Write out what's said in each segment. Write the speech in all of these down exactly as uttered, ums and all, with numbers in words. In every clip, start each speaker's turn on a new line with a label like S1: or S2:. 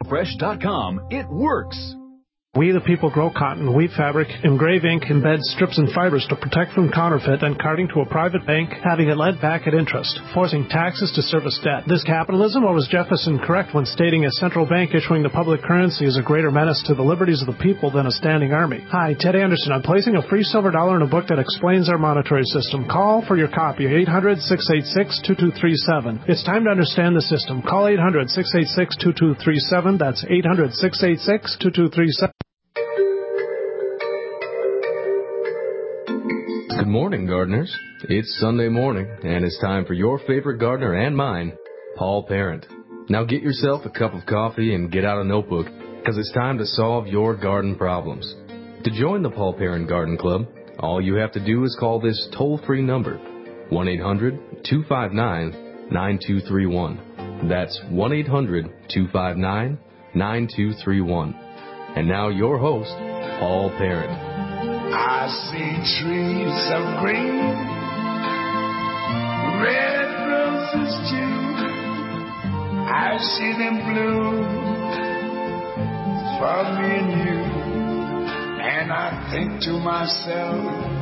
S1: fresh dot com. It works.
S2: We the people grow cotton, weave fabric, engrave ink, embed strips and fibers to protect from counterfeit and carting to a private bank, having it lent back at interest, forcing taxes to service debt. This capitalism, or was Jefferson correct when stating a central bank issuing the public currency is a greater menace to the liberties of the people than a standing army? Hi, Ted Anderson. I'm placing a free silver dollar in a book that explains our monetary system. Call for your copy, eight hundred, six eight six, two two three seven. It's time to understand the system. Call eight hundred, six eight six, two two three seven. That's eight hundred, six eight six, two two three seven.
S3: Good morning, gardeners. It's Sunday morning, and it's time for your favorite gardener and mine, Paul Parent. Now get yourself a cup of coffee and get out a notebook, because it's time to solve your garden problems. To join the Paul Parent Garden Club, all you have to do is call this toll-free number, one eight hundred, two five nine, nine two three one. That's one eight hundred, two five nine, nine two three one. And now your host, Paul Parent.
S4: I see trees of green, red roses too. I see them bloom for me and you. And I think to myself,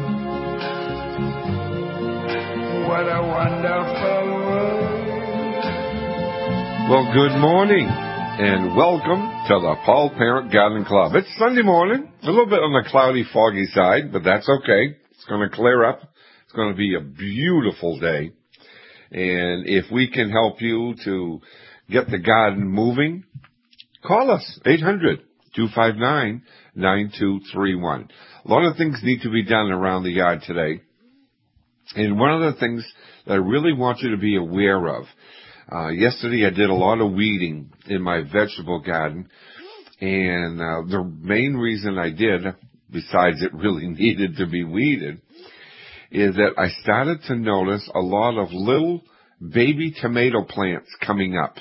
S4: what a wonderful world.
S5: Well, good morning and welcome to the Paul Parent Garden Club. It's Sunday morning, a little bit on the cloudy, foggy side, but that's okay. It's going to clear up. It's going to be a beautiful day. And if we can help you to get the garden moving, call us, eight hundred, two five nine, nine two three one. A lot of things need to be done around the yard today. And one of the things that I really want you to be aware of, Uh, yesterday I did a lot of weeding in my vegetable garden, and uh, the main reason I did, besides it really needed to be weeded, is that I started to notice a lot of little baby tomato plants coming up.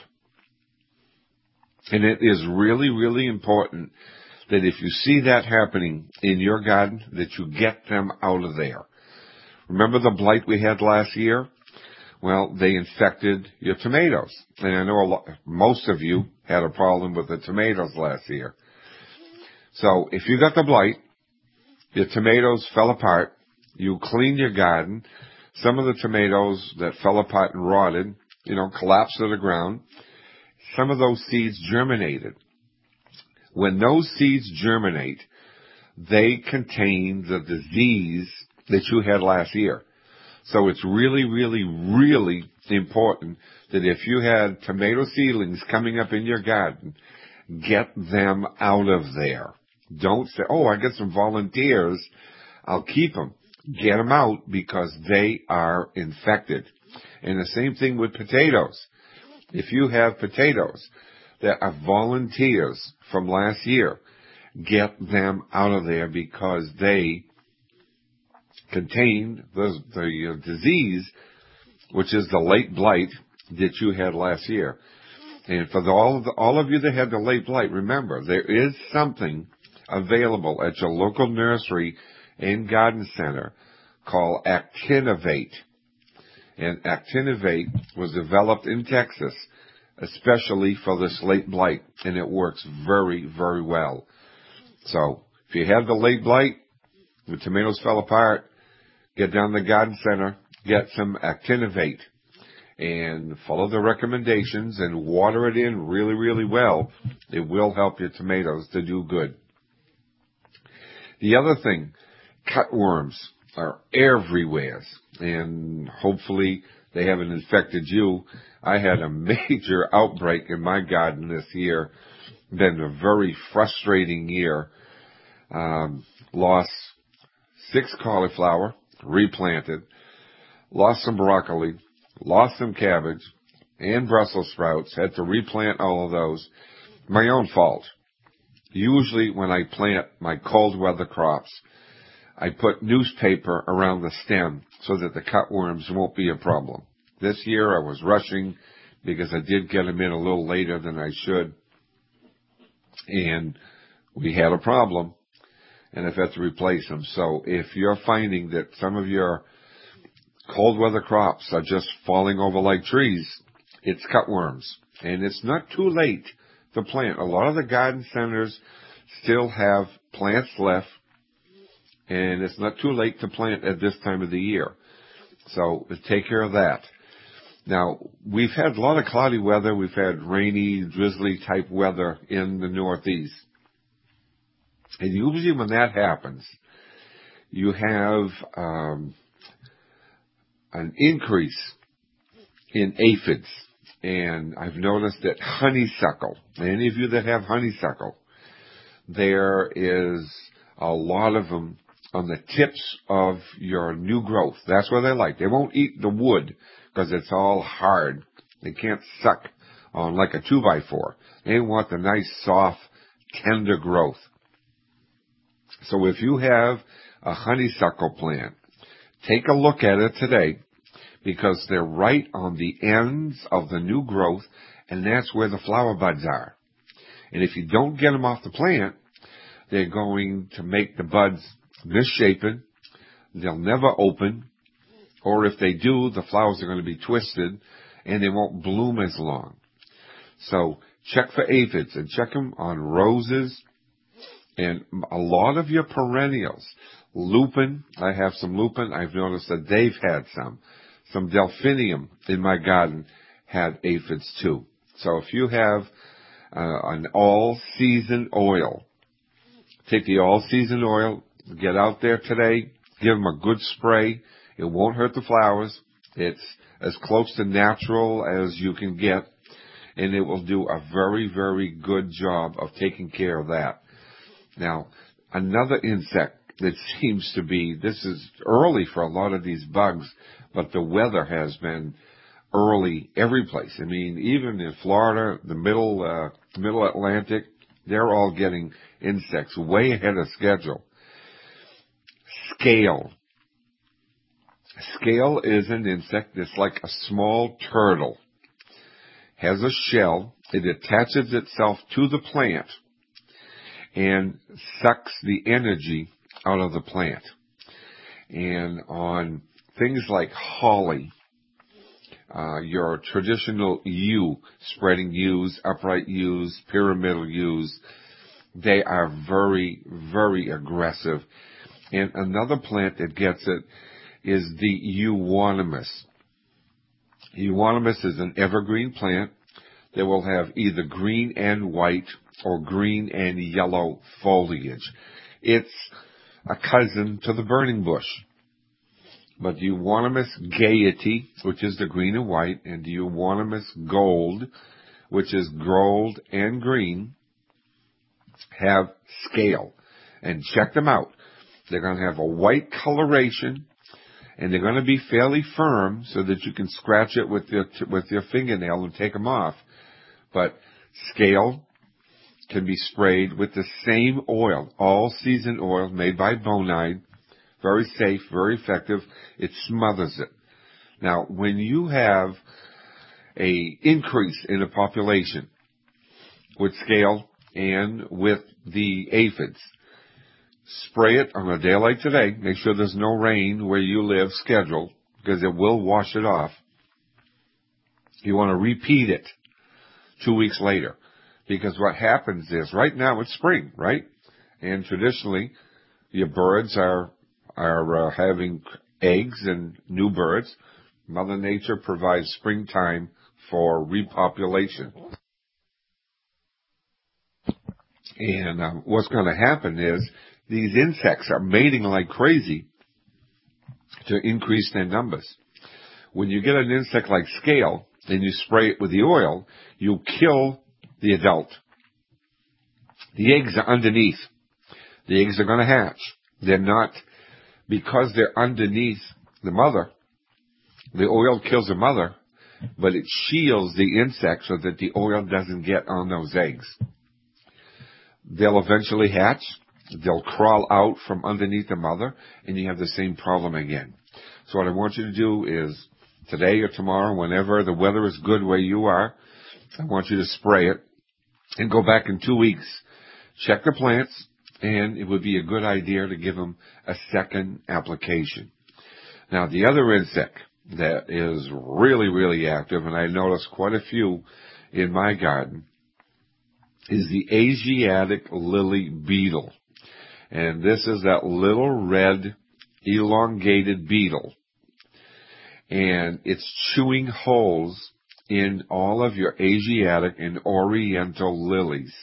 S5: And it is really, really important that if you see that happening in your garden, that you get them out of there. Remember the blight we had last year? Well, they infected your tomatoes. And I know a lot, most of you had a problem with the tomatoes last year. So if you got the blight, your tomatoes fell apart, you cleaned your garden, some of the tomatoes that fell apart and rotted, you know, collapsed to the ground, some of those seeds germinated. When those seeds germinate, they contain the disease that you had last year. So it's really, really, really important that if you had tomato seedlings coming up in your garden, get them out of there. Don't say, oh, I got some volunteers, I'll keep them. Get them out because they are infected. And the same thing with potatoes. If you have potatoes that are volunteers from last year, get them out of there because they contain the, the uh, disease, which is the late blight that you had last year. And for the, all, of the, all of you that had the late blight, remember, there is something available at your local nursery and garden center called Actinovate. And Actinovate was developed in Texas, especially for this late blight, and it works very, very well. So if you have the late blight, the tomatoes fell apart, get down to the garden center, get some Actinovate, and follow the recommendations and water it in really, really well. It will help your tomatoes to do good. The other thing, cutworms are everywhere, and hopefully they haven't infected you. I had a major outbreak in my garden this year. Been a very frustrating year. Um, lost six cauliflower, replanted, lost some broccoli, lost some cabbage, and Brussels sprouts. Had to replant all of those. My own fault. Usually when I plant my cold weather crops, I put newspaper around the stem so that the cutworms won't be a problem. This year I was rushing because I did get them in a little later than I should. And we had a problem, and I've had to replace them. So if you're finding that some of your cold weather crops are just falling over like trees, it's cutworms. And it's not too late the plant. A lot of the garden centers still have plants left, and it's not too late to plant at this time of the year. So take care of that. Now, we've had a lot of cloudy weather. We've had rainy, drizzly type weather in the Northeast. And usually when that happens, you have um, an increase in aphids. And I've noticed that honeysuckle, any of you that have honeysuckle, there is a lot of them on the tips of your new growth. That's where they like. They won't eat the wood because it's all hard. They can't suck on like a two by four. They want the nice, soft, tender growth. So if you have a honeysuckle plant, take a look at it today, because they're right on the ends of the new growth, and that's where the flower buds are. And if you don't get them off the plant, they're going to make the buds misshapen. They'll never open. Or if they do, the flowers are going to be twisted, and they won't bloom as long. So check for aphids, and check them on roses and a lot of your perennials. Lupin, I have some lupin. I've noticed that they've had some. Some delphinium in my garden had aphids too. So if you have uh, an all-season oil, take the all-season oil, get out there today, give them a good spray. It won't hurt the flowers. It's as close to natural as you can get, and it will do a very, very good job of taking care of that. Now, another insect that seems to be, this is early for a lot of these bugs, but the weather has been early every place. I mean, even in Florida, the middle, uh, middle Atlantic, they're all getting insects way ahead of schedule. Scale. Scale is an insect that's like a small turtle. Has a shell. It attaches itself to the plant and sucks the energy out of the plant. And on things like holly, uh, your traditional yew, spreading yews, upright yews, pyramidal yews, they are very, very aggressive. And another plant that gets it is the euonymus. Euonymus is an evergreen plant that will have either green and white or green and yellow foliage. It's a cousin to the burning bush. But Euonymus gaiety, which is the green and white, and Euonymus gold, which is gold and green, have scale. And check them out. They're going to have a white coloration, and they're going to be fairly firm so that you can scratch it with your, with your fingernail and take them off. But scale can be sprayed with the same oil, all-season oil made by Bonide. Very safe, very effective. It smothers it. Now, when you have a increase in the population with scale and with the aphids, spray it on a day like today. Make sure there's no rain where you live scheduled, because it will wash it off. You want to repeat it two weeks later, because what happens is, right now it's spring, right? And traditionally, your birds are are uh, having eggs and new birds. Mother Nature provides springtime for repopulation. And um, what's going to happen is these insects are mating like crazy to increase their numbers. When you get an insect like scale and you spray it with the oil, you kill the adult. The eggs are underneath. The eggs are going to hatch. They're not, because they're underneath the mother, the oil kills the mother, but it shields the insect so that the oil doesn't get on those eggs. They'll eventually hatch. They'll crawl out from underneath the mother, and you have the same problem again. So what I want you to do is, today or tomorrow, whenever the weather is good where you are, I want you to spray it and go back in two weeks. Check the plants, and it would be a good idea to give them a second application. Now, the other insect that is really, really active, and I noticed quite a few in my garden, is the Asiatic lily beetle. And this is that little red elongated beetle. And it's chewing holes in all of your Asiatic and Oriental lilies.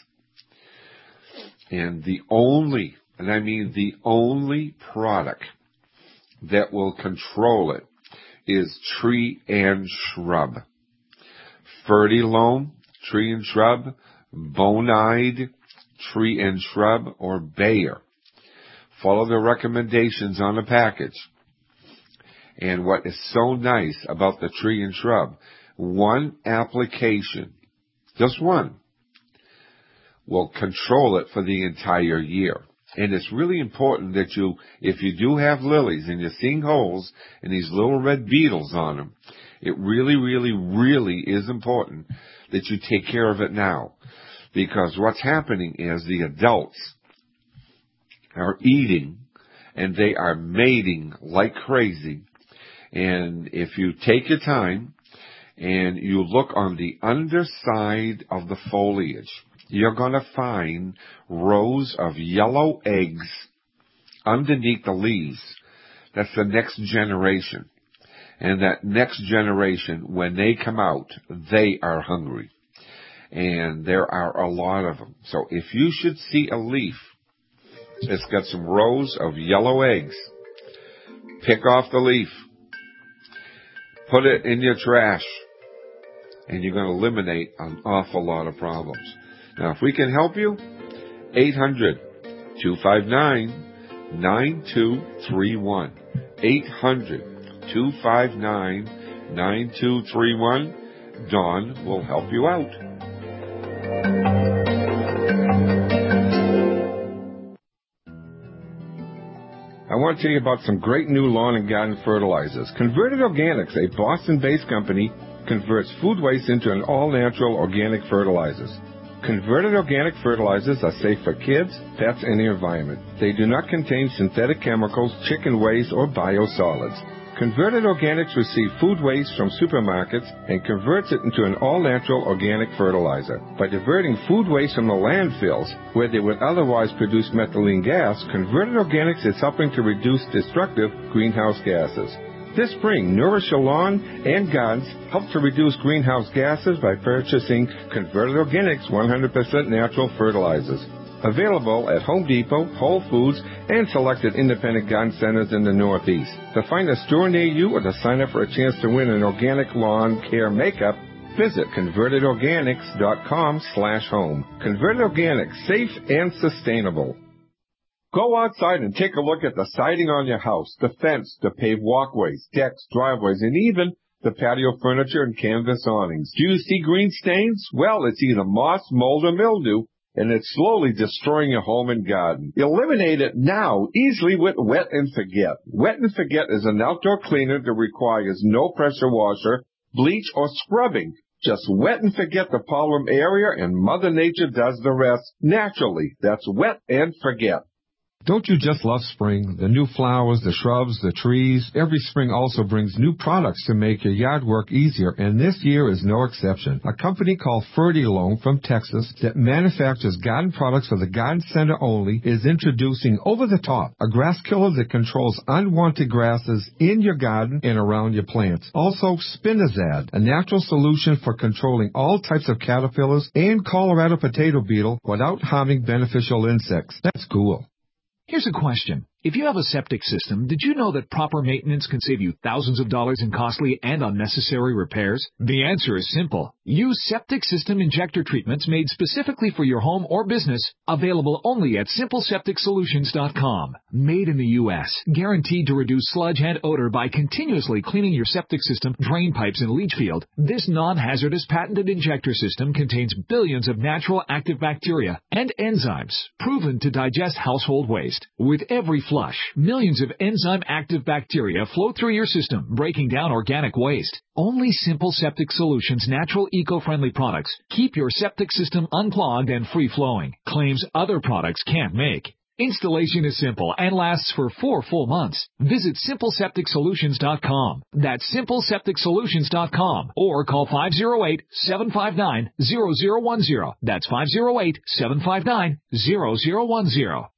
S5: And the only, and I mean the only product that will control it is Tree and Shrub. Fertilome, Tree and Shrub, Bonide, Tree and Shrub, or Bayer. Follow the recommendations on the package. And what is so nice about the Tree and Shrub, one application, just one, will control it for the entire year. And it's really important that you, if you do have lilies and you're seeing holes and these little red beetles on them, it really, really, really is important that you take care of it now. Because what's happening is the adults are eating and they are mating like crazy. And if you take your time and you look on the underside of the foliage, you're going to find rows of yellow eggs underneath the leaves. That's the next generation. And that next generation, when they come out, they are hungry. And there are a lot of them. So if you should see a leaf that's got some rows of yellow eggs, pick off the leaf, put it in your trash, and you're going to eliminate an awful lot of problems. Now, if we can help you, eight hundred, two five nine, nine two three one. eight hundred, two five nine, nine two three one. Dawn will help you out.
S6: I want to tell you about some great new lawn and garden fertilizers. Converted Organics, a Boston-based company, converts food waste into an all-natural organic fertilizers. Converted organic fertilizers are safe for kids, pets, and the environment. They do not contain synthetic chemicals, chicken waste, or biosolids. Converted Organics receives food waste from supermarkets and converts it into an all-natural organic fertilizer. By diverting food waste from the landfills, where they would otherwise produce methylene gas, Converted Organics is helping to reduce destructive greenhouse gases. This spring, nourish your lawn and gardens. Help to reduce greenhouse gases by purchasing Converted Organics one hundred percent natural fertilizers. Available at Home Depot, Whole Foods, and selected independent garden centers in the Northeast. To find a store near you or to sign up for a chance to win an organic lawn care makeup, visit converted organics dot com slash home. Converted Organics, safe and sustainable. Go outside and take a look at the siding on your house, the fence, the paved walkways, decks, driveways, and even the patio furniture and canvas awnings. Do you see green stains? Well, it's either moss, mold, or mildew, and it's slowly destroying your home and garden. Eliminate it now easily with Wet and Forget. Wet and Forget is an outdoor cleaner that requires no pressure washer, bleach, or scrubbing. Just wet and forget the problem area, and Mother Nature does the rest naturally. That's Wet and Forget.
S7: Don't you just love spring? The new flowers, the shrubs, the trees. Every spring also brings new products to make your yard work easier, and this year is no exception. A company called Fertilome from Texas that manufactures garden products for the garden center only is introducing Over the Top, a grass killer that controls unwanted grasses in your garden and around your plants. Also, Spinazad, a natural solution for controlling all types of caterpillars and Colorado potato beetle without harming beneficial insects. That's cool.
S1: Here's a question. If you have a septic system, did you know that proper maintenance can save you thousands of dollars in costly and unnecessary repairs? The answer is simple. Use septic system injector treatments made specifically for your home or business, available only at simple septic solutions dot com. Made in the U S, guaranteed to reduce sludge and odor by continuously cleaning your septic system, drain pipes, and leach field. This non-hazardous patented injector system contains billions of natural active bacteria and enzymes, proven to digest household waste. With every flush, millions of enzyme-active bacteria flow through your system, breaking down organic waste. Only Simple Septic Solutions natural eco-friendly products keep your septic system unclogged and free-flowing, claims other products can't make. Installation is simple and lasts for four full months. Visit simple septic solutions dot com. That's simple septic solutions dot com or call five oh eight, seven five nine, zero zero one zero. That's five oh eight, seven five nine, zero zero one zero.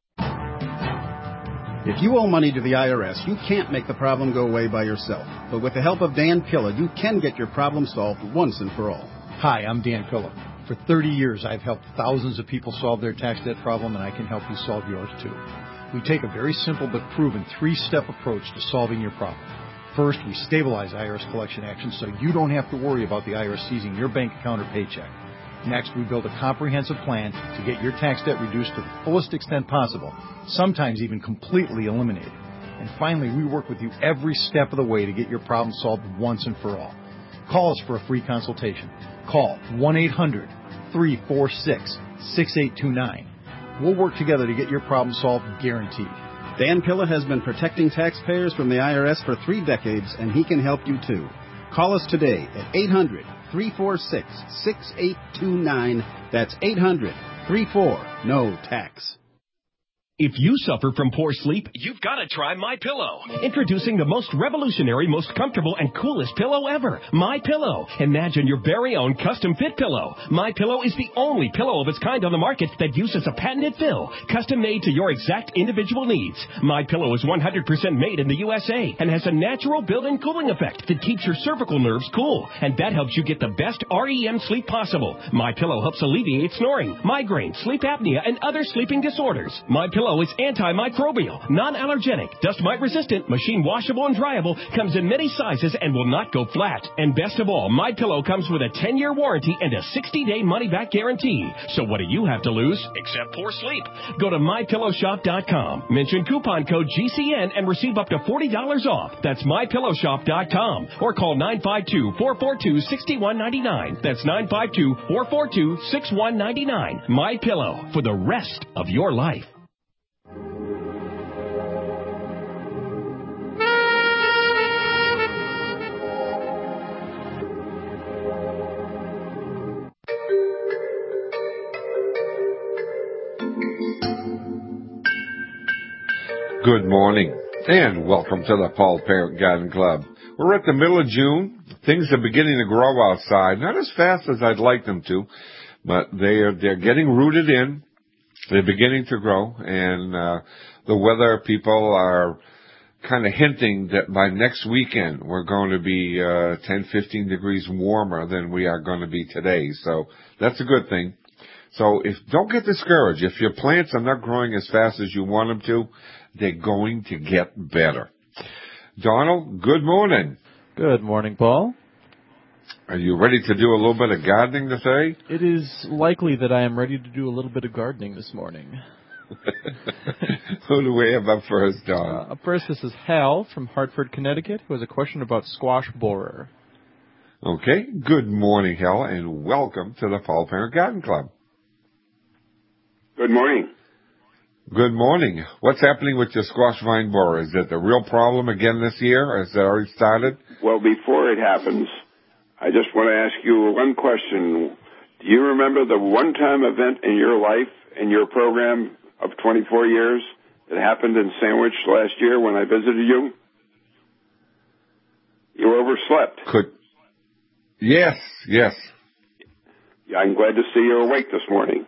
S8: If you owe money to the I R S, you can't make the problem go away by yourself. But with the help of Dan Pilla, you can get your problem solved once and for all.
S9: Hi, I'm Dan Pilla. For thirty years, I've helped thousands of people solve their tax debt problem, and I can help you solve yours too. We take a very simple but proven three-step approach to solving your problem. First, we stabilize I R S collection actions so you don't have to worry about the I R S seizing your bank account or paycheck. Next, we build a comprehensive plan to get your tax debt reduced to the fullest extent possible, sometimes even completely eliminated. And finally, we work with you every step of the way to get your problem solved once and for all. Call us for a free consultation. Call one eight hundred, three four six, six eight two nine. We'll work together to get your problem solved, guaranteed.
S8: Dan Pilla has been protecting taxpayers from the I R S for three decades, and he can help you too. Call us today at eight hundred, three four six, six eight two nine. That's eight hundred, three four, N O tax.
S10: If you suffer from poor sleep, you've got to try MyPillow. Introducing the most revolutionary, most comfortable, and coolest pillow ever, MyPillow. Imagine your very own custom-fit pillow. MyPillow is the only pillow of its kind on the market that uses a patented fill, custom-made to your exact individual needs. MyPillow is one hundred percent made in the U S A and has a natural built-in cooling effect that keeps your cervical nerves cool, and that helps you get the best R E M sleep possible. MyPillow helps alleviate snoring, migraine, sleep apnea, and other sleeping disorders. MyPillow is antimicrobial, non-allergenic, dust mite resistant, machine washable and dryable, comes in many sizes and will not go flat. And best of all, MyPillow comes with a ten-year warranty and a sixty-day money-back guarantee. So what do you have to lose except poor sleep? Go to my pillow shop dot com, mention coupon code G C N and receive up to forty dollars off. That's my pillow shop dot com or call nine five two, four four two, six one nine nine. That's nine five two, four four two, six one nine nine. MyPillow, for the rest of your life.
S5: Good morning, and welcome to the Paul Parent Garden Club. We're at the middle of June. Things are beginning to grow outside, not as fast as I'd like them to, but they are, they're getting rooted in. They're beginning to grow, and uh, the weather people are kind of hinting that by next weekend we're going to be uh, ten, fifteen degrees warmer than we are going to be today. So that's a good thing. So if don't get discouraged. If your plants are not growing as fast as you want them to, they're going to get better. Donald, good morning.
S11: Good morning, Paul.
S5: Are you ready to do a little bit of gardening today?
S11: It is likely that I am ready to do a little bit of gardening this morning.
S5: Who do we have up first, Don?
S11: Uh, up first, this is Hal from Hartford, Connecticut, who has a question about squash borer.
S5: Okay. Good morning, Hal, and welcome to the Paul Parent Garden Club.
S12: Good morning.
S5: Good morning. What's happening with your squash vine borer? Is it a real problem again this year? Has it already started?
S12: Well, before it happens, I just want to ask you one question. Do you remember the one-time event in your life, in your program of twenty-four years, that happened in Sandwich last year when I visited you? You overslept.
S5: Could. Yes, yes.
S12: Yeah, I'm glad to see you're awake this morning.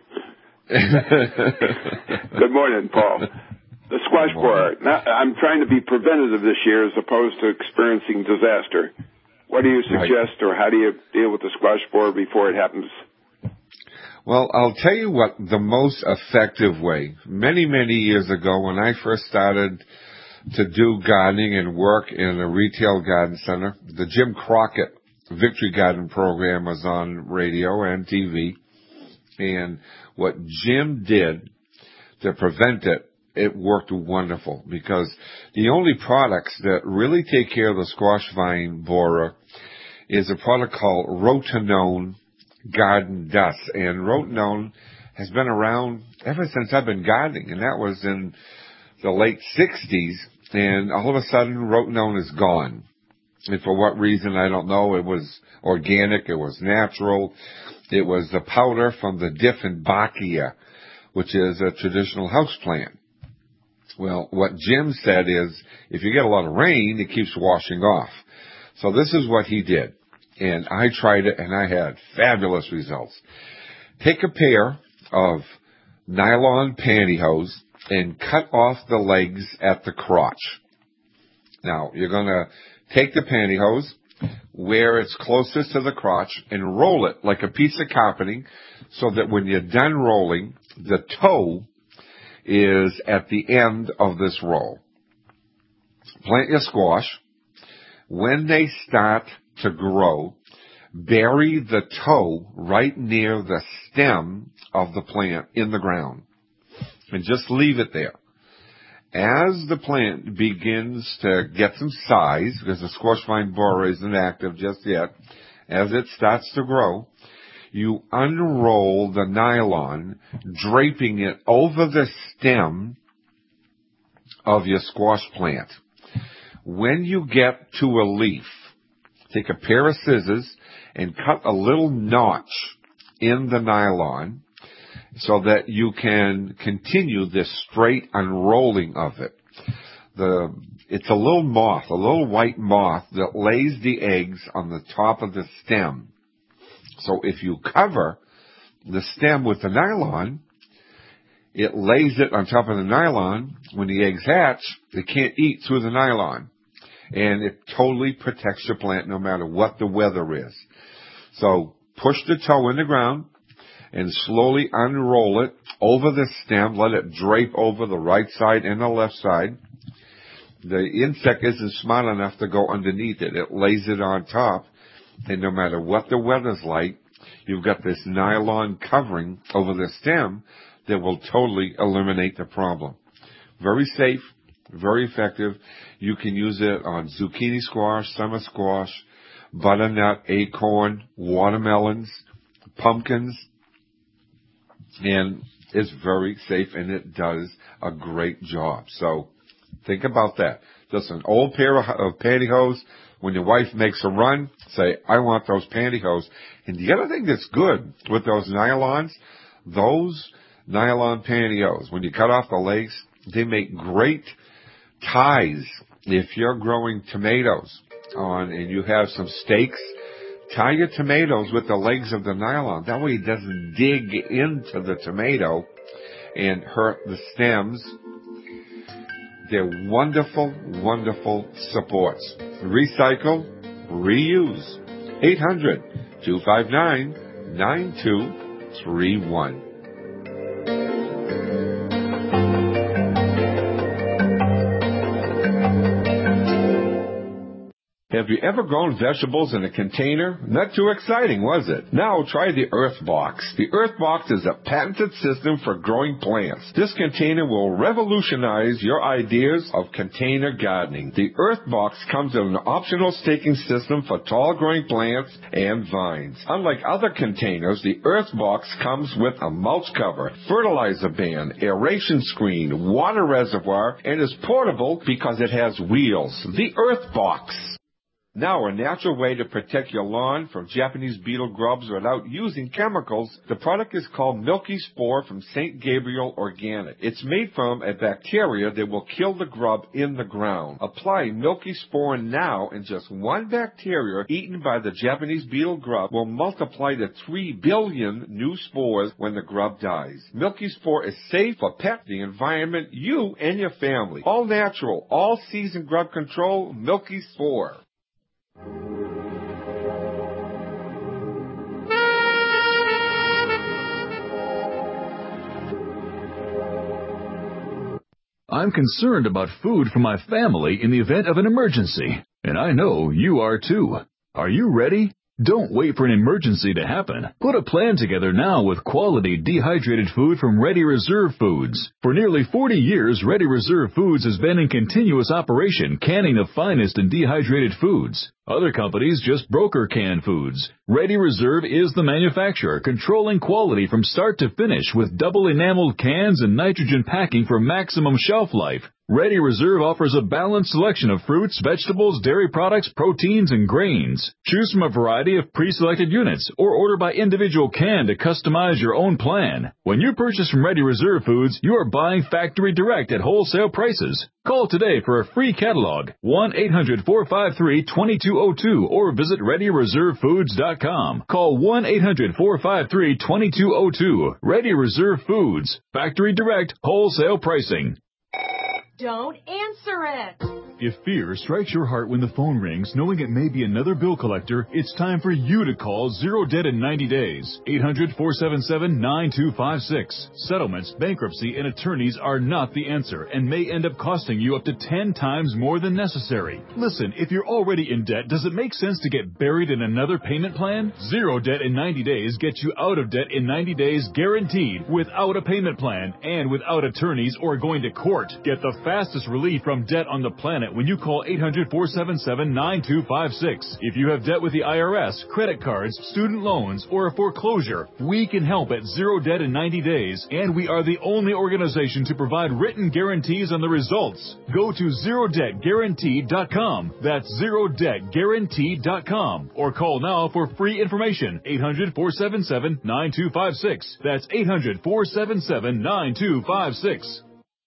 S12: Good morning, Paul. The squash borer. Now, I'm trying to be preventative this year as opposed to experiencing disaster. What do you suggest, right, or how do you deal with the squash borer before it happens?
S5: Well, I'll tell you what the most effective way. Many, many years ago when I first started to do gardening and work in a retail garden center, the Jim Crockett Victory Garden program was on radio and T V. And what Jim did to prevent it, it worked wonderful, because the only products that really take care of the squash vine borer is a product called Rotenone Garden Dust. And Rotenone has been around ever since I've been gardening, and that was in the late sixties, and all of a sudden Rotenone is gone. And for what reason, I don't know. It was organic, it was natural. It was the powder from the Dieffenbachia, which is a traditional house plant. Well, what Jim said is, if you get a lot of rain, it keeps washing off. So this is what he did. And I tried it, and I had fabulous results. Take a pair of nylon pantyhose and cut off the legs at the crotch. Now, you're going to take the pantyhose where it's closest to the crotch and roll it like a piece of carpeting so that when you're done rolling, the toe is at the end of this roll. Plant your squash. When they start to grow, bury the toe right near the stem of the plant in the ground and just leave it there. As the plant begins to get some size, because the squash vine borer isn't active just yet, as it starts to grow, you unroll the nylon, draping it over the stem of your squash plant. When you get to a leaf, take a pair of scissors and cut a little notch in the nylon so that you can continue this straight unrolling of it. The, it's a little moth, a little white moth that lays the eggs on the top of the stem. So if you cover the stem with the nylon, it lays it on top of the nylon. When the eggs hatch, they can't eat through the nylon. And it totally protects your plant no matter what the weather is. So push the toe in the ground and slowly unroll it over the stem. Let it drape over the right side and the left side. The insect isn't smart enough to go underneath it. It lays it on top. And no matter what the weather's like, you've got this nylon covering over the stem that will totally eliminate the problem. Very safe, very effective. You can use it on zucchini squash, summer squash, butternut, acorn, watermelons, pumpkins, and it's very safe and it does a great job. So think about that. Just an old pair of, of pantyhose. When your wife makes a run, say, I want those pantyhose. And the other thing that's good with those nylons, those nylon pantyhose, when you cut off the legs, they make great ties. If you're growing tomatoes on and you have some stakes, tie your tomatoes with the legs of the nylon. That way it doesn't dig into the tomato and hurt the stems. They're wonderful, wonderful supports. Recycle, reuse. eight hundred, two five nine, nine two three one.
S6: Have you ever grown vegetables in a container? Not too exciting, was it? Now try the Earthbox. The Earthbox is a patented system for growing plants. This container will revolutionize your ideas of container gardening. The Earthbox comes with an optional staking system for tall growing plants and vines. Unlike other containers, the Earthbox comes with a mulch cover, fertilizer bin, aeration screen, water reservoir, and is portable because it has wheels. The Earthbox. Now, a natural way to protect your lawn from Japanese beetle grubs without using chemicals. The product is called Milky Spore from Saint Gabriel Organic. It's made from a bacteria that will kill the grub in the ground. Apply Milky Spore now, and just one bacteria eaten by the Japanese beetle grub will multiply to three billion new spores when the grub dies. Milky Spore is safe for pet, the environment, you, and your family. All natural, all season grub control, Milky Spore.
S1: I'm concerned about food for my family in the event of an emergency, and I know you are too. Are you ready? Don't wait for an emergency to happen. Put a plan together now with quality dehydrated food from Ready Reserve Foods. For nearly forty years, Ready Reserve Foods has been in continuous operation, canning the finest in dehydrated foods.
S13: Other companies just broker canned foods. Ready Reserve is the manufacturer, controlling quality from start to finish with double enameled cans and nitrogen packing for maximum shelf life. Ready Reserve offers a balanced selection of fruits, vegetables, dairy products, proteins, and grains. Choose from a variety of pre-selected units or order by individual can to customize your own plan. When you purchase from Ready Reserve Foods, you are buying factory direct at wholesale prices. Call today for a free catalog, one eight hundred, four five three, two two zero two, or visit ready reserve foods dot com. Call one eight hundred, four five three, two two zero two. Ready Reserve Foods. Factory direct, wholesale pricing.
S14: Don't answer it.
S1: If fear strikes your heart when the phone rings, knowing it may be another bill collector, it's time for you to call Zero Debt in ninety days. eight hundred, four seven seven, nine two five six. Settlements, bankruptcy, and attorneys are not the answer and may end up costing you up to ten times more than necessary. Listen, if you're already in debt, does it make sense to get buried in another payment plan? Zero Debt in ninety days gets you out of debt in ninety days guaranteed, without a payment plan and without attorneys or going to court. Get the fastest relief from debt on the planet when you call eight hundred, four seven seven, nine two five six. If you have debt with the I R S, credit cards, student loans, or a foreclosure, we can help at Zero Debt in ninety days, and we are the only organization to provide written guarantees on the results. Go to zero debt guaranteed dot com. That's zero debt guaranteed dot com. Or call now for free information, eight hundred, four seven seven, nine two five six. That's eight hundred, four seven seven, nine two five six.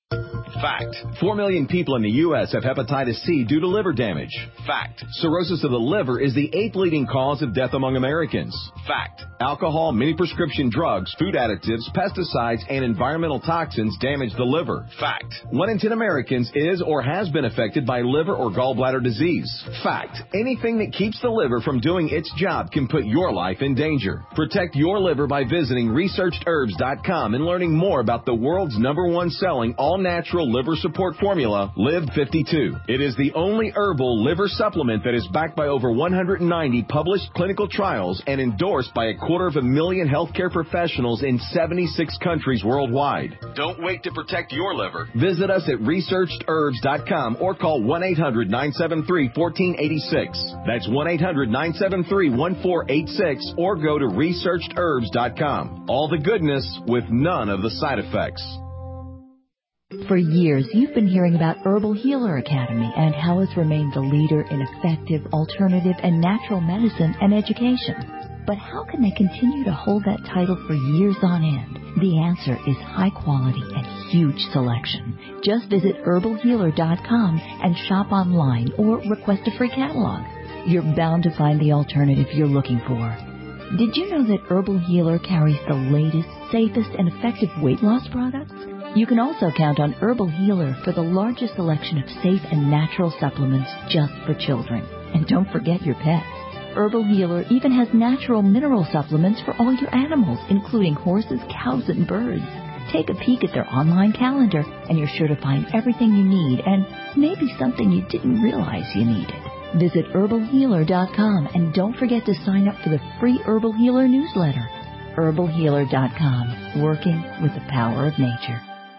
S15: Fact. Four million people in the U S have hepatitis C due to liver damage. Fact. Cirrhosis of the liver is the eighth leading cause of death among Americans. Fact. Alcohol, many prescription drugs, food additives, pesticides, and environmental toxins damage the liver. Fact. One in ten Americans is or has been affected by liver or gallbladder disease. Fact. Anything that keeps the liver from doing its job can put your life in danger. Protect your liver by visiting researched herbs dot com and learning more about the world's number one selling all-natural liver support formula, Live fifty-two. It is the only herbal liver supplement that is backed by over one hundred ninety published clinical trials and endorsed by a quarter of a million healthcare professionals in seventy-six countries worldwide. Don't wait to protect your liver. Visit us at researched herbs dot com or call one eight hundred, nine seven three, one four eight six. That's one eight hundred, nine seven three, one four eight six or go to researched herbs dot com. All the goodness with none of the side effects.
S16: For years, you've been hearing about Herbal Healer Academy and how it's remained the leader in effective, alternative, and natural medicine and education. But how can they continue to hold that title for years on end? The answer is high quality and huge selection. Just visit herbal healer dot com and shop online or request a free catalog. You're bound to find the alternative you're looking for. Did you know that Herbal Healer carries the latest, safest, and effective weight loss products? You can also count on Herbal Healer for the largest selection of safe and natural supplements just for children. And don't forget your pets. Herbal Healer even has natural mineral supplements for all your animals, including horses, cows, and birds. Take a peek at their online calendar, and you're sure to find everything you need and maybe something you didn't realize you needed. Visit herbal healer dot com and don't forget to sign up for the free Herbal Healer newsletter. herbal healer dot com, working with the power of nature.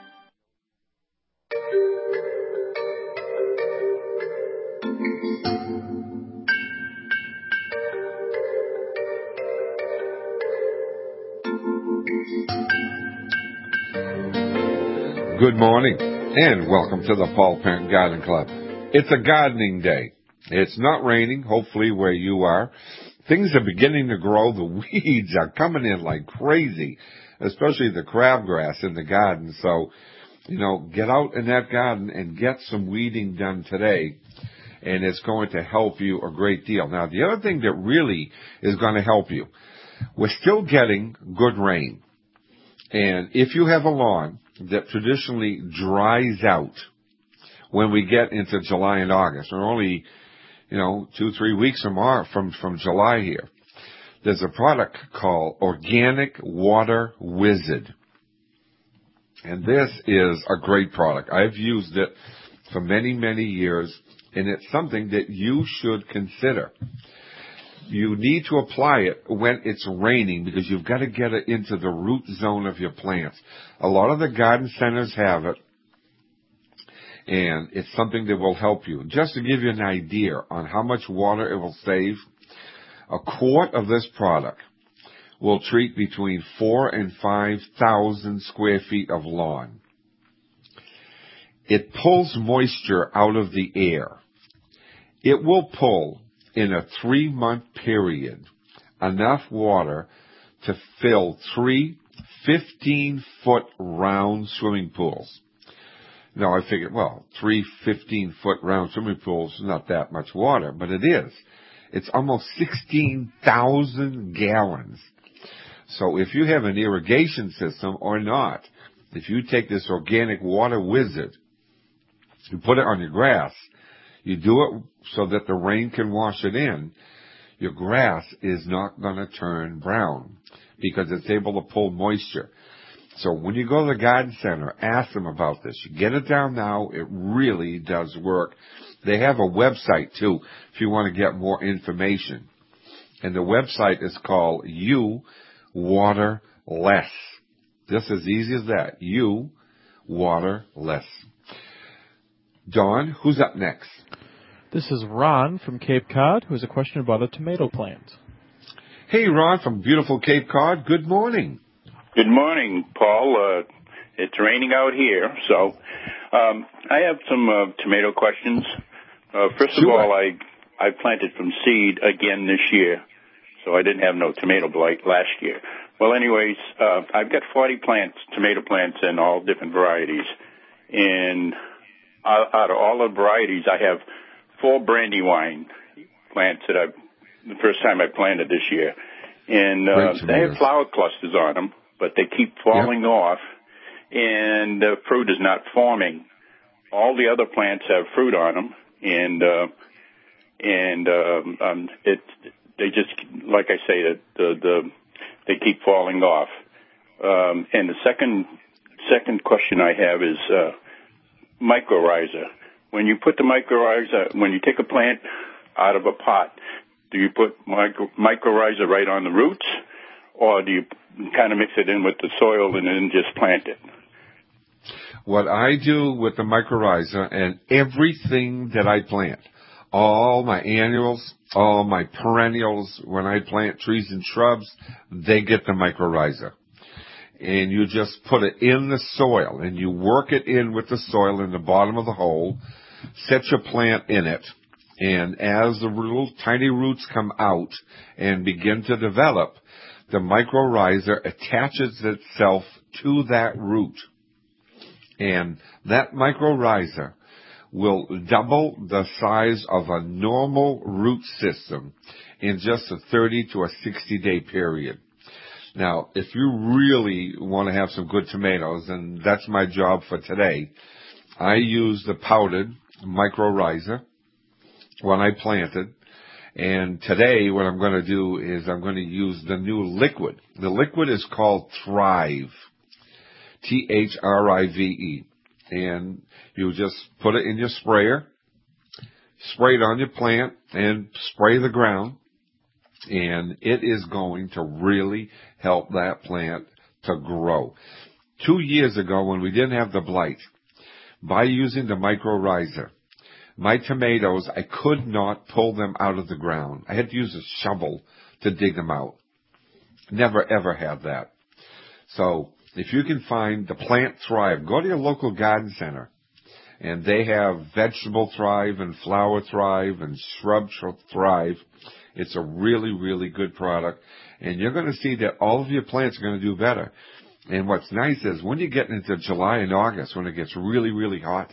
S5: Good morning, and welcome to the Paul Parent Garden Club. It's a gardening day. It's not raining, hopefully, where you are. Things are beginning to grow. The weeds are coming in like crazy, especially the crabgrass in the garden. So, you know, get out in that garden and get some weeding done today, and it's going to help you a great deal. Now, the other thing that really is going to help you, we're still getting good rain. And if you have a lawn that traditionally dries out when we get into July and August, or only, you know, two, three weeks or more from, from July here, there's a product called Organic Water Wizard. And this is a great product. I've used it for many, many years, and it's something that you should consider. You need to apply it when it's raining because you've got to get it into the root zone of your plants. A lot of the garden centers have it, and it's something that will help you. Just to give you an idea on how much water it will save, a quart of this product will treat between four and five thousand square feet of lawn. It pulls moisture out of the air. It will pull, in a three-month period, enough water to fill three fifteen-foot round swimming pools. Now, I figured, well, three fifteen-foot round swimming pools is not that much water, but it is. It's almost sixteen thousand gallons. So if you have an irrigation system or not, if you take this organic water wizard, you put it on your grass, you do it so that the rain can wash it in, your grass is not going to turn brown because it's able to pull moisture. So when you go to the garden center, ask them about this. You get it down now. It really does work. They have a website, too, if you want to get more information. And the website is called You Water Less. Just as easy as that. You Water Less. Don, who's up next?
S11: This is Ron from Cape Cod, who has a question about a tomato plant.
S5: Hey, Ron from beautiful Cape Cod. Good morning.
S17: Good morning, Paul. Uh, it's raining out here, so um, I have some uh, tomato questions. Uh, first of
S5: Sure.
S17: all, I I planted from seed again this year, so I didn't have no tomato blight last year. Well, anyways, uh, I've got forty plants, tomato plants, in all different varieties. And out out of all the varieties, I have four Brandywine plants that I've the first time I planted this year, and uh, they have flower clusters on them, but they keep falling yep. off, and the fruit is not forming. All the other plants have fruit on them, and uh, and um, um, it they just like I say that the, the they keep falling off. Um, and the second second question I have is uh, mycorrhiza. When you put the mycorrhiza, when you take a plant out of a pot, do you put micro, mycorrhiza right on the roots, or do you kind of mix it in with the soil and then just plant it?
S5: What I do with the mycorrhiza and everything that I plant, all my annuals, all my perennials, when I plant trees and shrubs, they get the mycorrhiza. And you just put it in the soil, and you work it in with the soil in the bottom of the hole, set your plant in it, and as the little tiny roots come out and begin to develop, the mycorrhiza attaches itself to that root. And that mycorrhiza will double the size of a normal root system in just a thirty to a sixty day period. Now, if you really want to have some good tomatoes, and that's my job for today, I use the powdered mycorrhiza when I planted. And today what I'm going to do is I'm going to use the new liquid. The liquid is called Thrive. T H R I V E. And you just put it in your sprayer, spray it on your plant, and spray the ground. And it is going to really help that plant to grow. Two years ago, when we didn't have the blight, by using the mycorrhiza, my tomatoes, I could not pull them out of the ground. I had to use a shovel to dig them out. Never, ever had that. So if you can find the Plant Thrive, go to your local garden center, and they have Vegetable Thrive and Flower Thrive and Shrub Thrive. It's a really, really good product, and you're going to see that all of your plants are going to do better. And what's nice is when you get into July and August, when it gets really, really hot,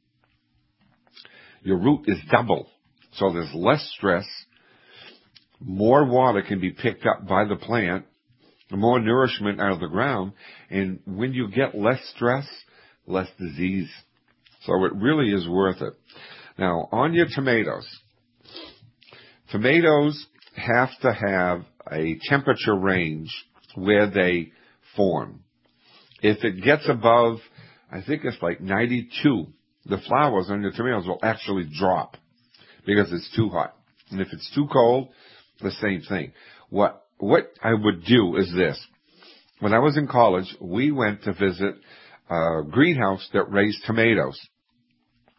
S5: your root is double. So there's less stress. More water can be picked up by the plant, more nourishment out of the ground. And when you get less stress, less disease. So it really is worth it. Now, on your tomatoes, tomatoes have to have a temperature range where they form. If it gets above, I think it's like ninety-two, the flowers on your tomatoes will actually drop because it's too hot. And if it's too cold, the same thing. What what I would do is this. When I was in college, we went to visit a greenhouse that raised tomatoes.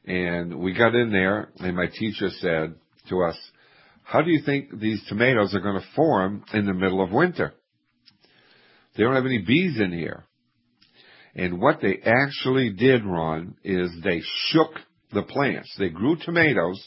S5: And we got in there, and my teacher said to us, how do you think these tomatoes are going to form in the middle of winter? They don't have any bees in here. And what they actually did, Ron, is they shook the plants. They grew tomatoes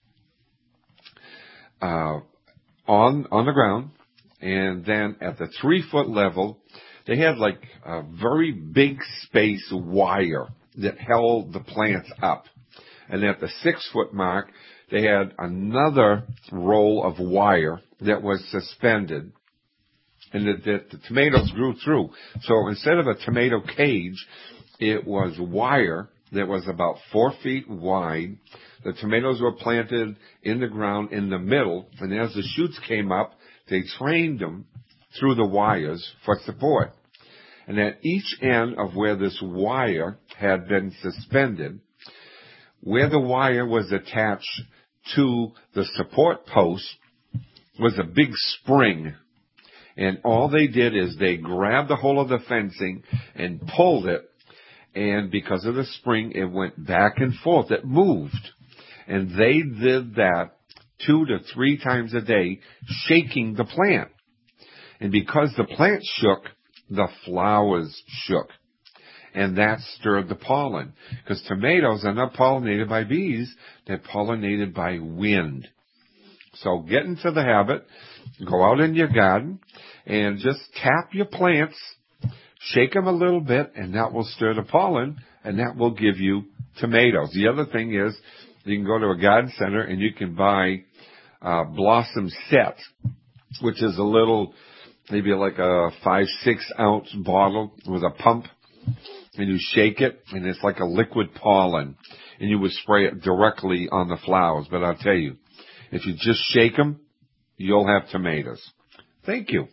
S5: uh, on on the ground, and then at the three-foot level, they had like a very big space wire that held the plants up. And at the six-foot mark, they had another roll of wire that was suspended, and that the, the tomatoes grew through. So instead of a tomato cage, it was wire that was about four feet wide. The tomatoes were planted in the ground in the middle, and as the shoots came up, they trained them through the wires for support. And at each end of where this wire had been suspended, where the wire was attached to the support post was a big spring. And all they did is they grabbed the whole of the fencing and pulled it. And because of the spring, it went back and forth. It moved. And they did that two to three times a day, shaking the plant. And because the plant shook, the flowers shook. And that stirred the pollen. Because tomatoes are not pollinated by bees, they're pollinated by wind. So get into the habit, go out in your garden, and just tap your plants, shake them a little bit, and that will stir the pollen, and that will give you tomatoes. The other thing is, you can go to a garden center and you can buy uh, Blossom Set, which is a little, maybe like a five, six ounce bottle with a pump, and you shake it, and it's like a liquid pollen, and you would spray it directly on the flowers. But I'll tell you, if you just shake them, you'll have tomatoes. Thank you.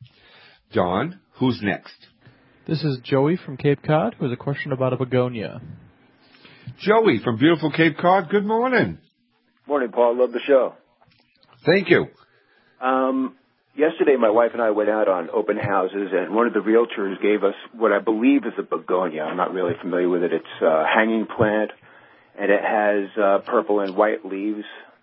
S5: Don, who's next?
S11: This is Joey from Cape Cod, who has a question about a begonia.
S5: Joey from beautiful Cape Cod, good morning.
S18: Morning, Paul. Love the show.
S5: Thank you.
S18: Um, yesterday, my wife and I went out on open houses, and one of the realtors gave us what I believe is a begonia. I'm not really familiar with it. It's a hanging plant, and it has uh, purple and white leaves.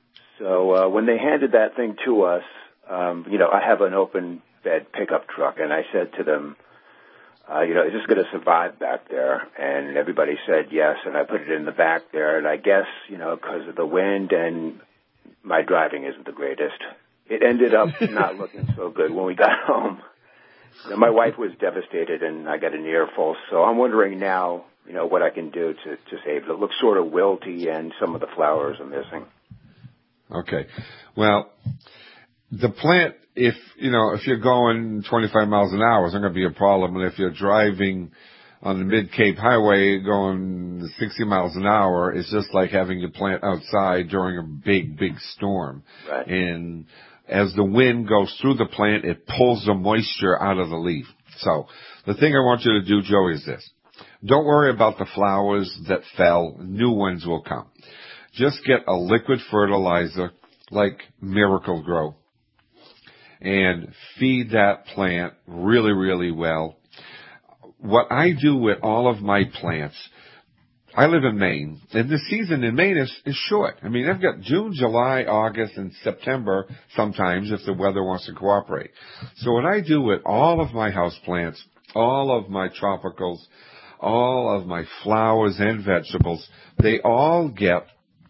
S18: So uh, when they handed that thing to us, um, you know, I have an open bed pickup truck, and I said to them, uh, you know, is this going to survive back there? And everybody said yes, and I put it in the back there, and I guess, you know, because of the wind and my driving isn't the greatest, it ended up not looking so good when we got home. You know, my wife was devastated, and I got an earful, so I'm wondering now, you know, what I can do to, to save it. It looks sort of wilty, and some of the flowers are missing.
S5: Okay. Well, the plant, if, you know, if you're going twenty-five miles an hour, it's not going to be a problem. And if you're driving on the Mid-Cape Highway going sixty miles an hour, it's just like having your plant outside during a big, big storm.
S18: Right.
S5: And as the wind goes through the plant, it pulls the moisture out of the leaf. So the thing I want you to do, Joe, is this. Don't worry about the flowers that fell. New ones will come. Just get a liquid fertilizer like Miracle Grow and feed that plant really, really well. What I do with all of my plants, I live in Maine, and the season in Maine is, is short. I mean, I've got June, July, August, and September sometimes if the weather wants to cooperate. So what I do with all of my house plants, all of my tropicals, all of my flowers and vegetables, they all get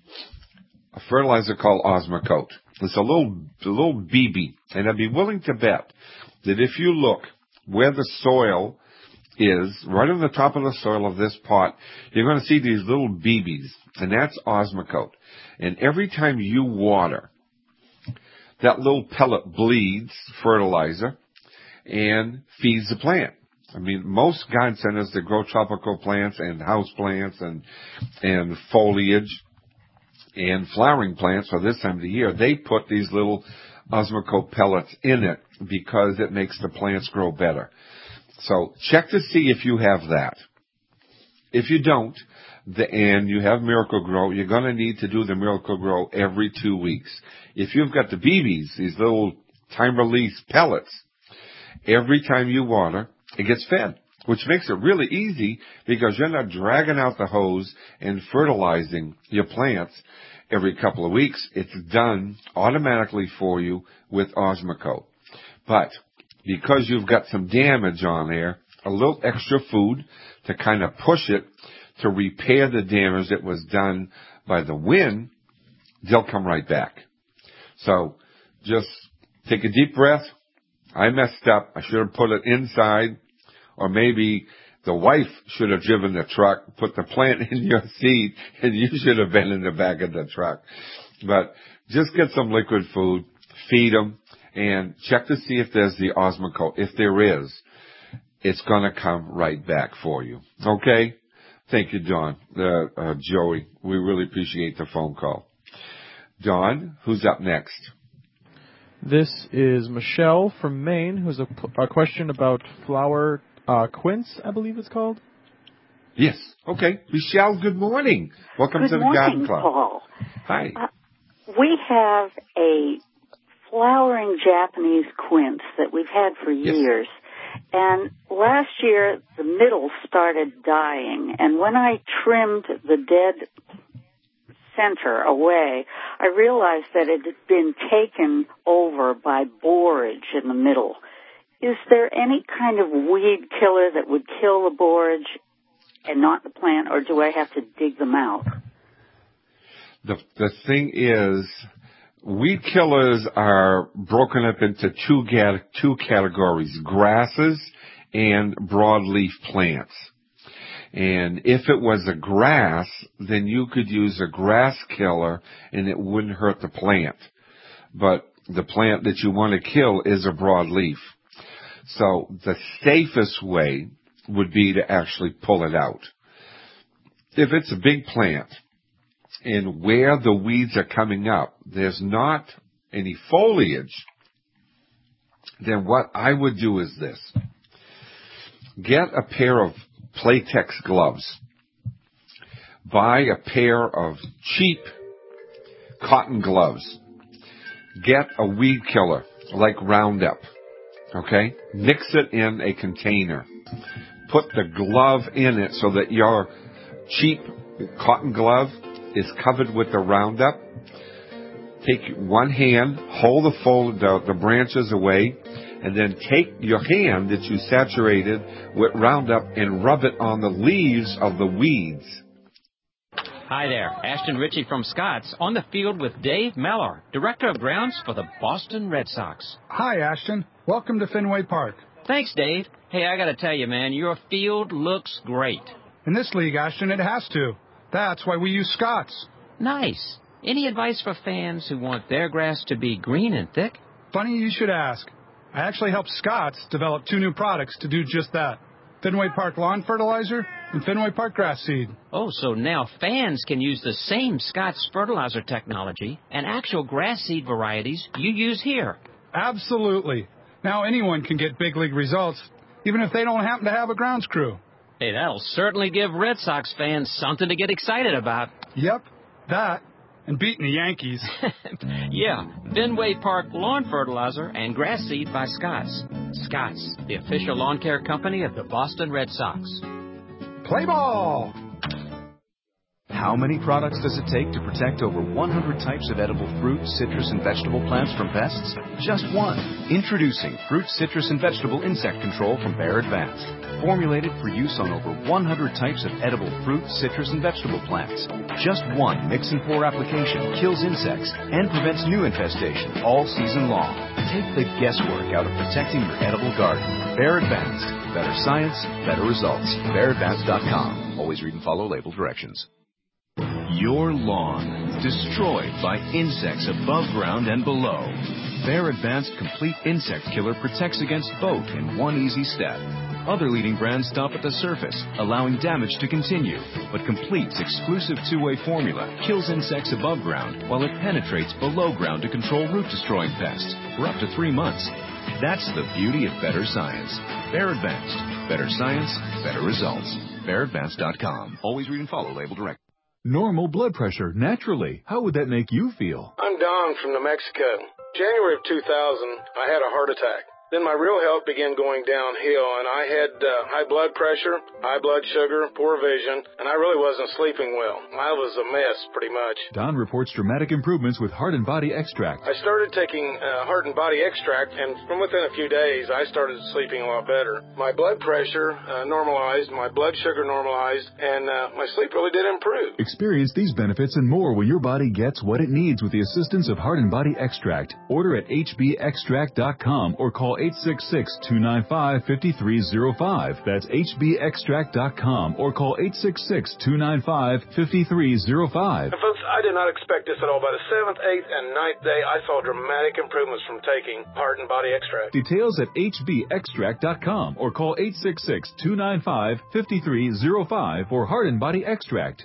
S5: a fertilizer called Osmocote. It's a little, a little B B, and I'd be willing to bet that if you look where the soil is, right on the top of the soil of this pot, you're going to see these little B Bs, and that's Osmocote. And every time you water, that little pellet bleeds fertilizer and feeds the plant. I mean, most garden centers that grow tropical plants and house plants and and foliage and flowering plants for this time of the year, they put these little Osmocote pellets in it because it makes the plants grow better. So check to see if you have that. If you don't, the, and you have Miracle Grow, you're going to need to do the Miracle Grow every two weeks. If you've got the B Bs, these little time-release pellets, every time you water, it gets fed. which makes it really easy because you're not dragging out the hose and fertilizing your plants every couple of weeks. It's done automatically for you with Osmocote. But because you've got some damage on there, a little extra food to kind of push it to repair the damage that was done by the wind, they'll come right back. So just take a deep breath. I messed up. I should have put it inside, or maybe the wife should have driven the truck, put the plant in your seat, and you should have been in the back of the truck. But just get some liquid food, feed them, and check to see if there's the Osmocote. If there is, it's going to come right back for you. Okay? Thank you, Dawn. Uh, uh, Joey, we really appreciate the phone call. Dawn, who's up next?
S11: This is Michelle from Maine, who has a, a question about flower uh, quince, I believe it's called.
S5: Yes. Okay. Michelle, good morning. Welcome
S19: good
S5: to the
S19: morning,
S5: Garden Club.
S19: Paul.
S5: Hi.
S19: Uh, we have a flowering Japanese quince that we've had for
S5: yes.
S19: years. And last year, the middle started dying. And when I trimmed the dead center away, I realized that it had been taken over by borage in the middle. Is there any kind of weed killer that would kill the borage and not the plant, or do I have to dig them out?
S5: The the thing is, weed killers are broken up into two two categories: grasses and broadleaf plants. And if it was a grass, then you could use a grass killer and it wouldn't hurt the plant. But the plant that you want to kill is a broadleaf. So the safest way would be to actually pull it out. If it's a big plant and where the weeds are coming up, there's not any foliage, then what I would do is this. Get a pair of Playtex gloves. Buy a pair of cheap cotton gloves. Get a weed killer like Roundup. Okay? Mix it in a container. Put the glove in it so that your cheap cotton glove is covered with the Roundup. Take one hand, hold the, fold, the, the branches away, and then take your hand that you saturated with Roundup and rub it on the leaves of the weeds.
S20: Hi there, Ashton Ritchie from Scott's, on the field with Dave Mellor, Director of Grounds for the Boston Red Sox.
S21: Hi, Ashton. Welcome to Fenway Park.
S20: Thanks, Dave. Hey, I gotta tell you, man, your field looks great.
S21: In this league, Ashton, it has to. That's why we use Scott's.
S20: Nice. Any advice for fans who want their grass to be green and thick?
S21: Funny you should ask. I actually helped Scott's develop two new products to do just that. Fenway Park Lawn Fertilizer and Fenway Park Grass Seed.
S20: Oh, so now fans can use the same Scott's fertilizer technology and actual grass seed varieties you use here.
S21: Absolutely. Now anyone can get big league results, even if they don't happen to have a grounds crew.
S20: Hey, that'll certainly give Red Sox fans something to get excited about.
S21: Yep, that. And beating the Yankees.
S20: Yeah, Fenway Park Lawn Fertilizer and Grass Seed by Scott's. Scott's, the official lawn care company of the Boston Red Sox.
S21: Play ball!
S22: How many products does it take to protect over one hundred types of edible fruit, citrus, and vegetable plants from pests? Just one. Introducing Fruit, Citrus, and Vegetable Insect Control from Bayer Advanced. Formulated for use on over one hundred types of edible fruit, citrus, and vegetable plants. Just one mix and pour application kills insects and prevents new infestation all season long. Take the guesswork out of protecting your edible garden. Bayer Advanced. Better science, better results. Bayer Advanced dot com. Always read and follow label directions.
S23: Your lawn, destroyed by insects above ground and below. Bayer Advanced Complete Insect Killer protects against both in one easy step. Other leading brands stop at the surface, allowing damage to continue, but Complete's exclusive two-way formula kills insects above ground while it penetrates below ground to control root-destroying pests for up to three months. That's the beauty of better science. Bayer Advanced. Better science, better results. Bayer Advanced dot com. Always read and follow label directions.
S13: Normal blood pressure, naturally. How would that make you feel?
S24: I'm Don from New Mexico. January of two thousand, I had a heart attack.
S2: Then my real health began going downhill, and I had uh, high blood pressure, high blood sugar, poor vision, and I really wasn't sleeping well. I was a mess, pretty much.
S13: Don reports dramatic improvements with Heart and Body Extract.
S2: I started taking uh, Heart and Body Extract, and from within a few days, I started sleeping a lot better. My blood pressure uh, normalized, my blood sugar normalized, and uh, my sleep really did improve.
S13: Experience these benefits and more when your body gets what it needs with the assistance of Heart and Body Extract. Order at H B extract dot com or call eight six six, two nine five, five three zero five. That's H B extract dot com or call eight six six, two nine five, five three zero five.
S2: And folks, I did not expect this at all. By the seventh, eighth, and ninth day, I saw dramatic improvements from taking Heart and Body Extract.
S13: Details at H B extract dot com or call eight six six, two nine five, five three zero five for Heart and Body Extract.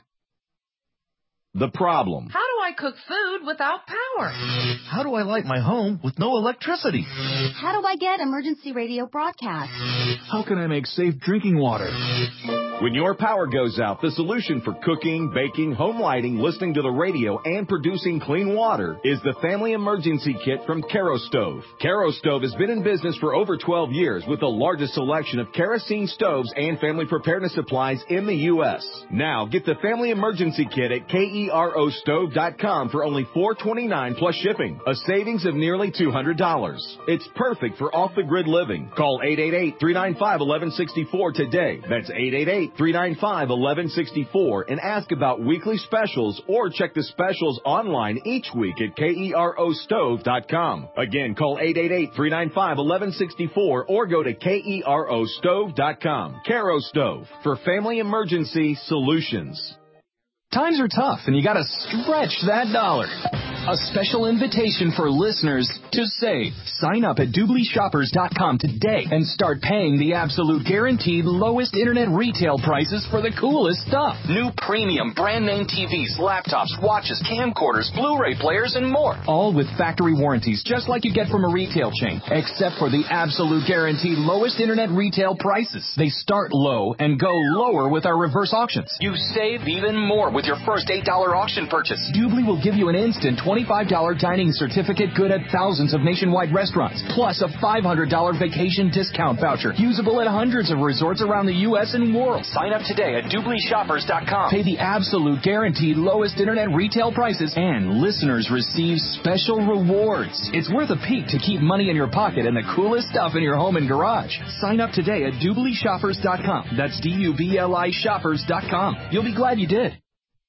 S15: The problem.
S3: How do I cook food without power?
S4: How do I light my home with no electricity?
S24: How do I get emergency radio broadcast?
S13: How can I make safe drinking water?
S15: When your power goes out, the solution for cooking, baking, home lighting, listening to the radio, and producing clean water is the Family Emergency Kit from Kerastove. Kerastove has been in business for over twelve years with the largest selection of kerosene stoves and family preparedness supplies in the U S. Now, get the Family Emergency Kit at K-E-R-O stove dot com for only four dollars and twenty-nine cents plus shipping, a savings of nearly two hundred dollars. It's perfect for off-the-grid living. Call eight eight eight, three nine five, one one six four today. That's eight eight eight, three nine five, one one six four and ask about weekly specials or check the specials online each week at K E R O stove dot com. Again, call eight eight eight, three nine five, one one six four or go to K E R O stove dot com. Kerastove for family emergency solutions.
S25: Times are tough, and you gotta stretch that dollar. A special invitation for listeners to save. Sign up at Doobly Shoppers dot com today and start paying the absolute guaranteed lowest internet retail prices for the coolest stuff. New premium brand name T Vs, laptops, watches, camcorders, Blu-ray players, and more. All with factory warranties, just like you get from a retail chain, except for the absolute guaranteed lowest internet retail prices. They start low and go lower with our reverse auctions. You save even more with your first eight dollar auction purchase. Doobly will give you an instant twenty-five dollar dining certificate good at thousands of nationwide restaurants, plus a five hundred dollar vacation discount voucher, usable at hundreds of resorts around the U S and world. Sign up today at Doobly Shoppers dot com. Pay the absolute guaranteed lowest internet retail prices, and listeners receive special rewards. It's worth a peek to keep money in your pocket and the coolest stuff in your home and garage. Sign up today at Doobly Shoppers dot com. That's D U B L I Shoppers dot com. You'll be glad you did.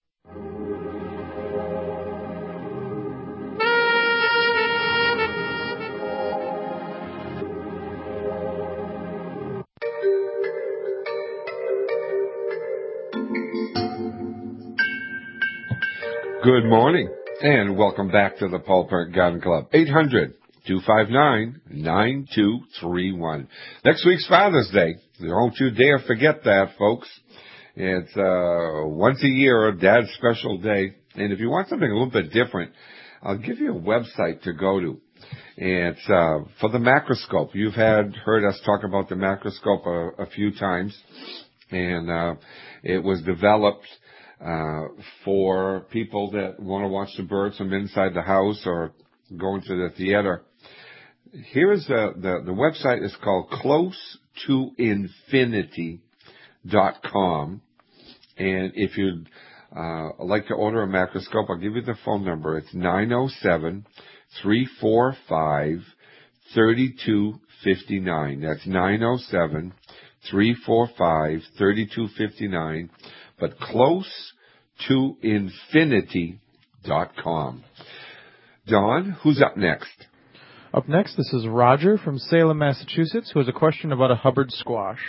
S5: Good morning, and welcome back to the Paul Park Garden Club. eight hundred, two five nine, nine two three one. Next week's Father's Day. Don't you dare forget that, folks. It's uh, once a year, Dad's special day. And if you want something a little bit different, I'll give you a website to go to. And it's uh, for the macroscope. You've had heard us talk about the macroscope a, a few times. And uh, it was developed Uh, for people that want to watch the birds from inside the house or going to the theater. Here's the, the, the website is called close to infinity dot com. And if you'd uh, like to order a macroscope, I'll give you the phone number. It's nine oh seven, three four five, three two five nine. That's nine oh seven, three four five, three two five nine. But close to infinity dot com. Don, who's up next?
S11: Up next, this is Roger from Salem, Massachusetts, who has a question about a Hubbard squash.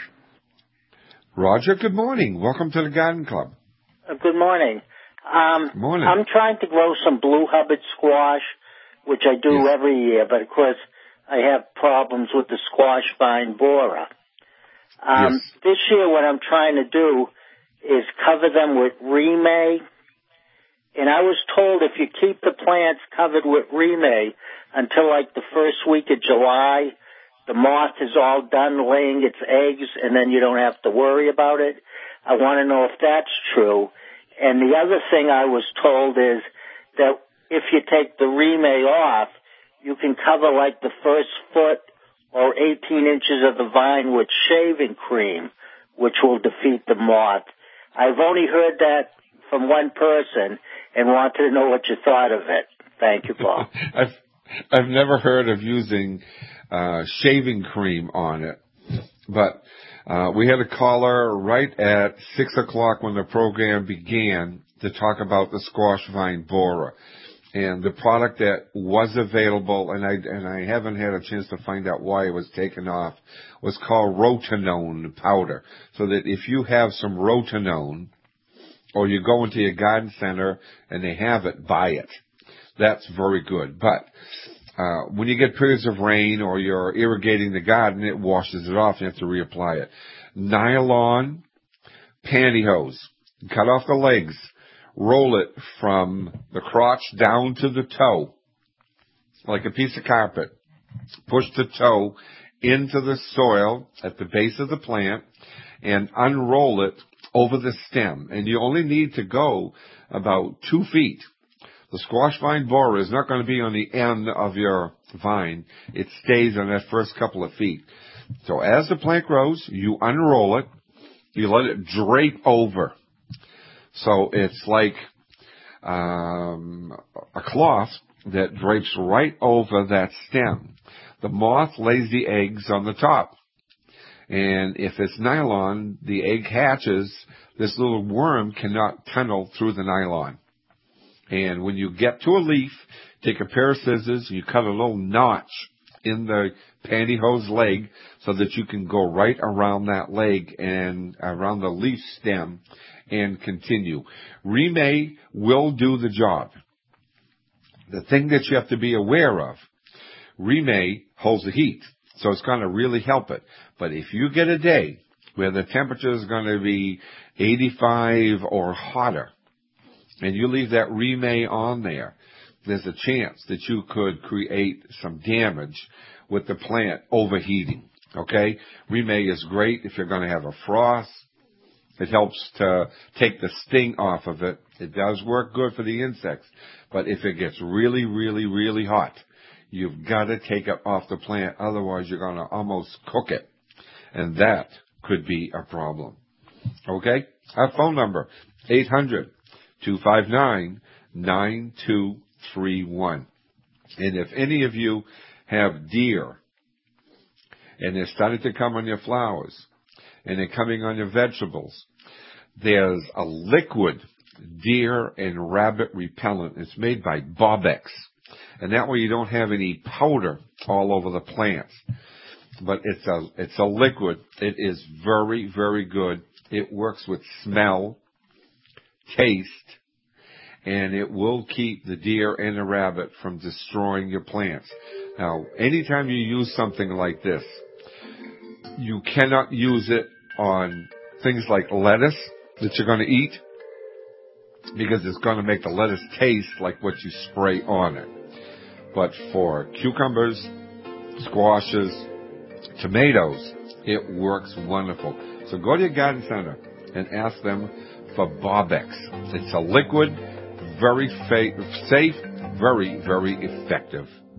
S5: Roger, good morning. Welcome to the Garden Club.
S26: Uh, good morning. Um,
S5: good morning.
S26: I'm trying to grow some blue Hubbard squash, which I do yes. every year, but of course I have problems with the squash vine borer. Um, yes. This year what I'm trying to do is cover them with Remay. And I was told if you keep the plants covered with Remay until like the first week of July, the moth is all done laying its eggs and then you don't have to worry about it. I want to know if that's true. And the other thing I was told is that if you take the Remay off, you can cover like the first foot or eighteen inches of the vine with shaving cream, which will defeat the moth. I've only heard that from one person and wanted to know what you thought of it. Thank you, Paul.
S5: I've I've never heard of using uh, shaving cream on it, but uh, we had a caller right at six o'clock when the program began to talk about the squash vine borer. And the product that was available, and I and I haven't had a chance to find out why it was taken off, was called Rotenone powder. So that if you have some Rotenone, or you go into your garden center and they have it, buy it. That's very good. But uh when you get periods of rain or you're irrigating the garden, it washes it off. You have to reapply it. Nylon pantyhose. Cut off the legs. Roll it from the crotch down to the toe, like a piece of carpet. Push the toe into the soil at the base of the plant and unroll it over the stem. And you only need to go about two feet. The squash vine borer is not going to be on the end of your vine. It stays on that first couple of feet. So as the plant grows, you unroll it. You let it drape over. So it's like um, a cloth that drapes right over that stem. The moth lays the eggs on the top. And if it's nylon, the egg hatches. This little worm cannot tunnel through the nylon. And when you get to a leaf, take a pair of scissors, you cut a little notch in the pantyhose leg so that you can go right around that leg and around the leaf stem and continue. Remay will do the job. The thing that you have to be aware of, Remay holds the heat, so it's going to really help it. But if you get a day where the temperature is going to be eighty-five or hotter, and you leave that Remay on there, there's a chance that you could create some damage with the plant overheating. Okay? Remay is great if you're going to have a frost. It helps to take the sting off of it. It does work good for the insects. But if it gets really, really, really hot, you've got to take it off the plant. Otherwise, you're going to almost cook it. And that could be a problem. Okay? Our phone number, eight hundred, two five nine, nine two three one. And if any of you have deer, and they're starting to come on your flowers, and they're coming on your vegetables, there's a liquid deer and rabbit repellent. It's made by Bobex. And that way you don't have any powder all over the plants. But it's a, it's a liquid. It is very, very good. It works with smell, taste, and it will keep the deer and the rabbit from destroying your plants. Now, anytime you use something like this, you cannot use it on things like lettuce that you're going to eat, because it's going to make the lettuce taste like what you spray on it. But for cucumbers, squashes, tomatoes, it works wonderful. So go to your garden center and ask them for Bobex. It's a liquid, very fa- safe, very, very effective.